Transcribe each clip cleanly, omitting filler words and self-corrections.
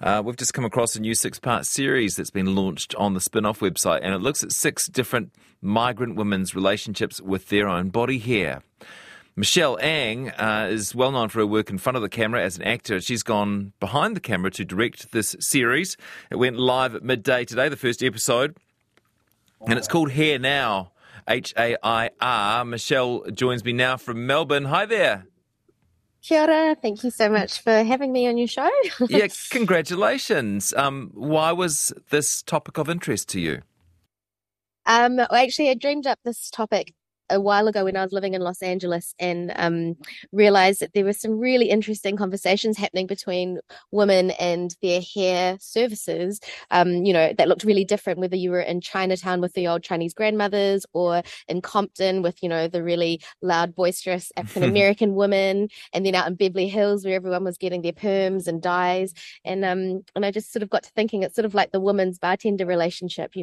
We've just come across a new 6-part series that's been launched on the Spin-Off website, and it looks at 6 different migrant women's relationships with their own body hair. Michelle Ang is well known for her work in front of the camera as an actor. She's gone behind the camera to direct this series. It went live at midday today, the first episode, and it's called Hair Now, Hair. Michelle joins me now from Melbourne. Hi there. Kia ora. Thank you so much for having me on your show. Yeah, congratulations. Why was this topic of interest to you? Actually, I dreamed up this topic a while ago when I was living in Los Angeles and realized that there were some really interesting conversations happening between women and their hair services, that looked really different, whether you were in Chinatown with the old Chinese grandmothers or in Compton with, the really loud, boisterous African-American women, and then out in Beverly Hills where everyone was getting their perms and dyes. And I just sort of got to thinking it's sort of like the woman's bartender relationship,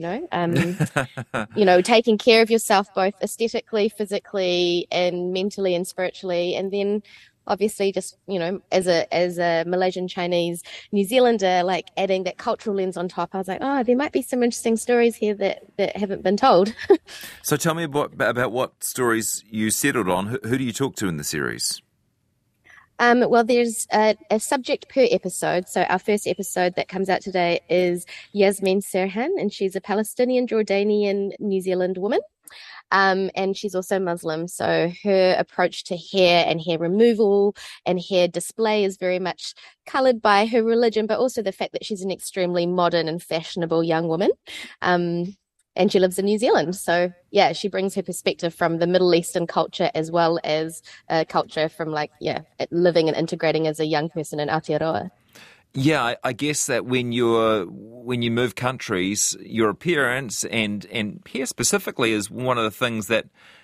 taking care of yourself both aesthetically, physically and mentally and spiritually, and then obviously just as a Malaysian Chinese New Zealander, like adding that cultural lens on top. I was like, there might be some interesting stories here that haven't been told. So tell me about what stories you settled on. Who do you talk to in the series? Well, there's a subject per episode. So our first episode that comes out today is Yasmin Serhan, and she's a Palestinian, Jordanian, New Zealand woman. And she's also Muslim. So her approach to hair and hair removal and hair display is very much coloured by her religion, but also the fact that she's an extremely modern and fashionable young woman. And she lives in New Zealand. So, yeah, she brings her perspective from the Middle Eastern culture as well as culture from living and integrating as a young person in Aotearoa. Yeah, I guess that when you move countries, your appearance and hair specifically is one of the things that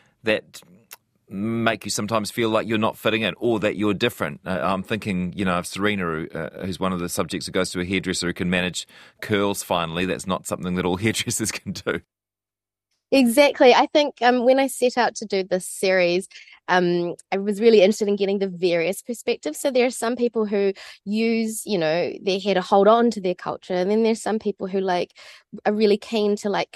make you sometimes feel like you're not fitting in or that you're different. I'm thinking, of Serena, who's one of the subjects who goes to a hairdresser who can manage curls finally. That's not something that all hairdressers can do. Exactly. I think when I set out to do this series, I was really interested in getting the various perspectives. So there are some people who use, their hair to hold on to their culture. And then there's some people who are really keen to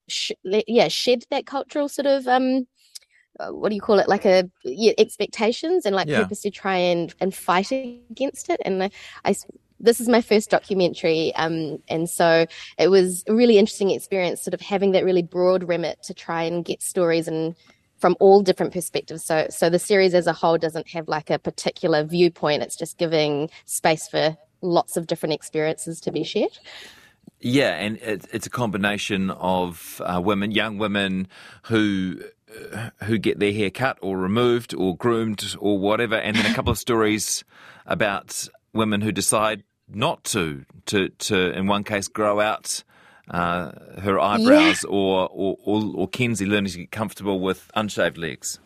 shed that cultural sort of, what do you call it? Expectations and purposely try and fight against it. And this is my first documentary, and so it was a really interesting experience, sort of having that really broad remit to try and get stories and from all different perspectives. So the series as a whole doesn't have a particular viewpoint. It's just giving space for lots of different experiences to be shared. Yeah, and it's a combination of young women who get their hair cut or removed or groomed or whatever, and then a couple of stories about women who decide not to in one case grow out her eyebrows, or Kenzie learning to get comfortable with unshaved legs.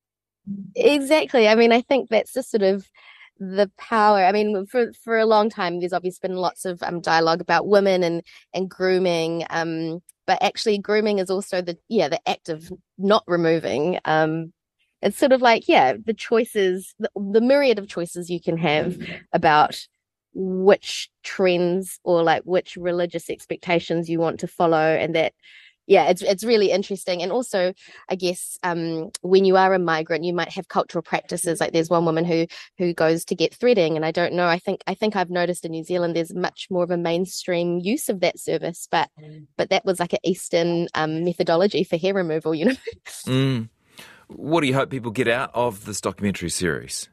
Exactly. I mean, I think that's the sort of the power. I mean, for a long time, there's obviously been lots of dialogue about women and grooming, but actually grooming is also the act of not removing. It's sort of the choices, the myriad of choices you can have about which trends or which religious expectations you want to follow, and that it's really interesting. And also, I guess when you are a migrant, you might have cultural practices. Like there's one woman who goes to get threading, and I don't know, I think I've noticed in New Zealand there's much more of a mainstream use of that service, but that was an Eastern methodology for hair removal, What do you hope people get out of this documentary series?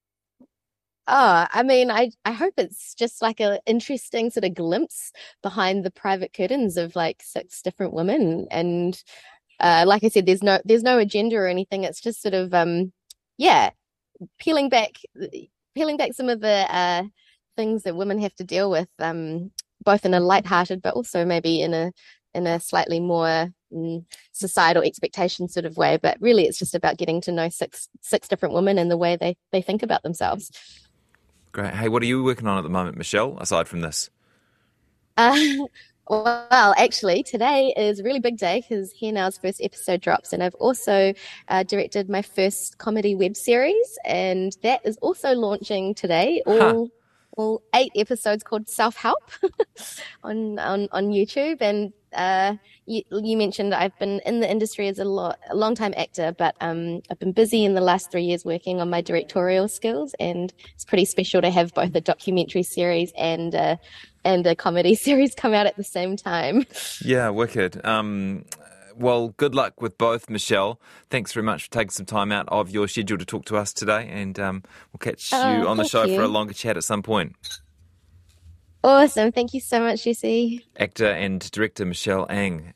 I mean, I hope it's just an interesting sort of glimpse behind the private curtains of 6 different women. And like I said, there's no agenda or anything. It's just sort of peeling back some of the things that women have to deal with, both in a lighthearted but also maybe in a slightly more societal expectation sort of way. But really, it's just about getting to know six different women and the way they think about themselves. Great. Hey, what are you working on at the moment, Michelle, aside from this? Well, actually, today is a really big day because Hair Now's first episode drops, and I've also directed my first comedy web series, and that is also launching today, all well, 8 episodes called Self-Help on YouTube. And you mentioned I've been in the industry as a long time actor, but I've been busy in the last 3 years working on my directorial skills, and it's pretty special to have both a documentary series and a comedy series come out at the same time. Yeah, wicked. Well, good luck with both, Michelle. Thanks very much for taking some time out of your schedule to talk to us today, and we'll catch you on the Thank show for a you. longer chat at some point. Awesome. Thank you so much, Jesse. Actor and director Michelle Ang.